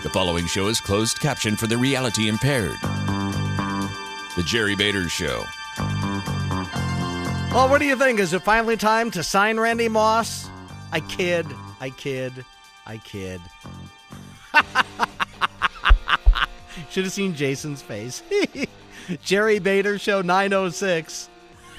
The following show is closed caption for the reality impaired. The Jerry Bader Show. Well, what do you think? Is it finally time to sign Randy Moss? I kid. Should have seen Jason's face. Jerry Bader Show 906.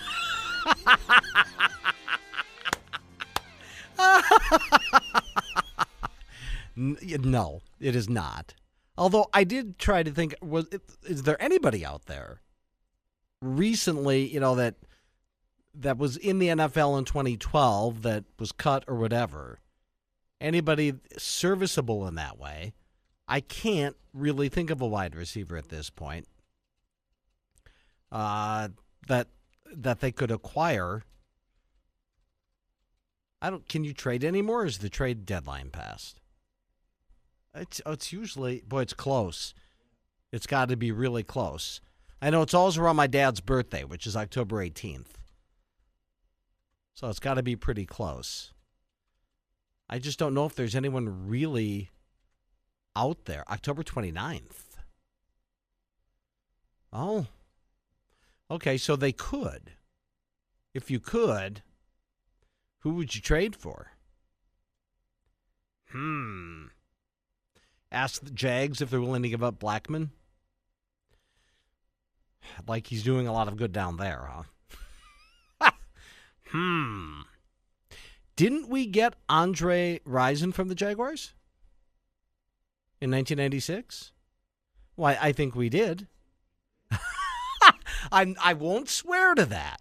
No, it is not. Although I did try to think, is there anybody out there recently, that was in the NFL in 2012 that was cut or whatever? Anybody serviceable in that way? I can't really think of a wide receiver at this point that they could acquire. Can you trade anymore? Or is the trade deadline passed? It's usually, it's close. It's got to be really close. I know it's always around my dad's birthday, which is October 18th. So it's got to be pretty close. I just don't know if there's anyone really out there. October 29th. Oh. Okay, so they could. If you could, who would you trade for? Ask the Jags if they're willing to give up Blackman. Like he's doing a lot of good down there, huh? Didn't we get Andre Rison from the Jaguars in 1996? Why, I think we did. I won't swear to that.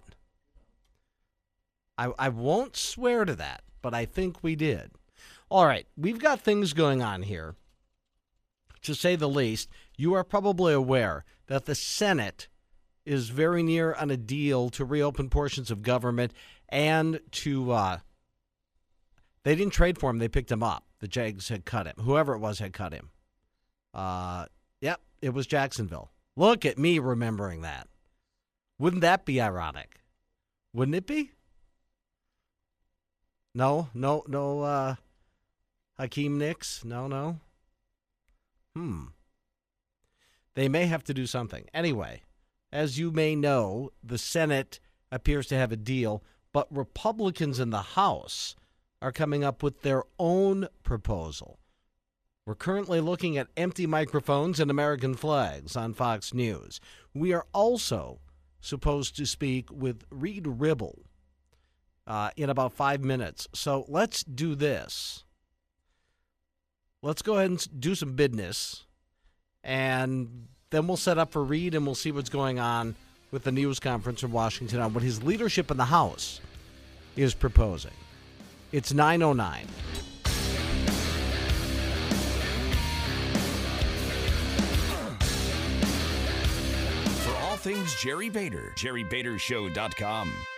I won't swear to that, but I think we did. All right, we've got things going on here. To say the least, you are probably aware that the Senate is very near on a deal to reopen portions of government and to, they didn't trade for him, they picked him up. The Jags had cut him. Whoever it was had cut him. Yep, it was Jacksonville. Look at me remembering that. Wouldn't that be ironic? Wouldn't it be? No, Hakeem Nicks? No. They may have to do something. Anyway, as you may know, the Senate appears to have a deal, but Republicans in the House are coming up with their own proposal. We're currently looking at empty microphones and American flags on Fox News. We are also supposed to speak with Reed Ribble in about 5 minutes. So let's do this. Let's go ahead and do some business, and then we'll set up for Reed, and we'll see what's going on with the news conference in Washington on what his leadership in the House is proposing. It's 9:09. For all things Jerry Bader, JerryBaderShow.com.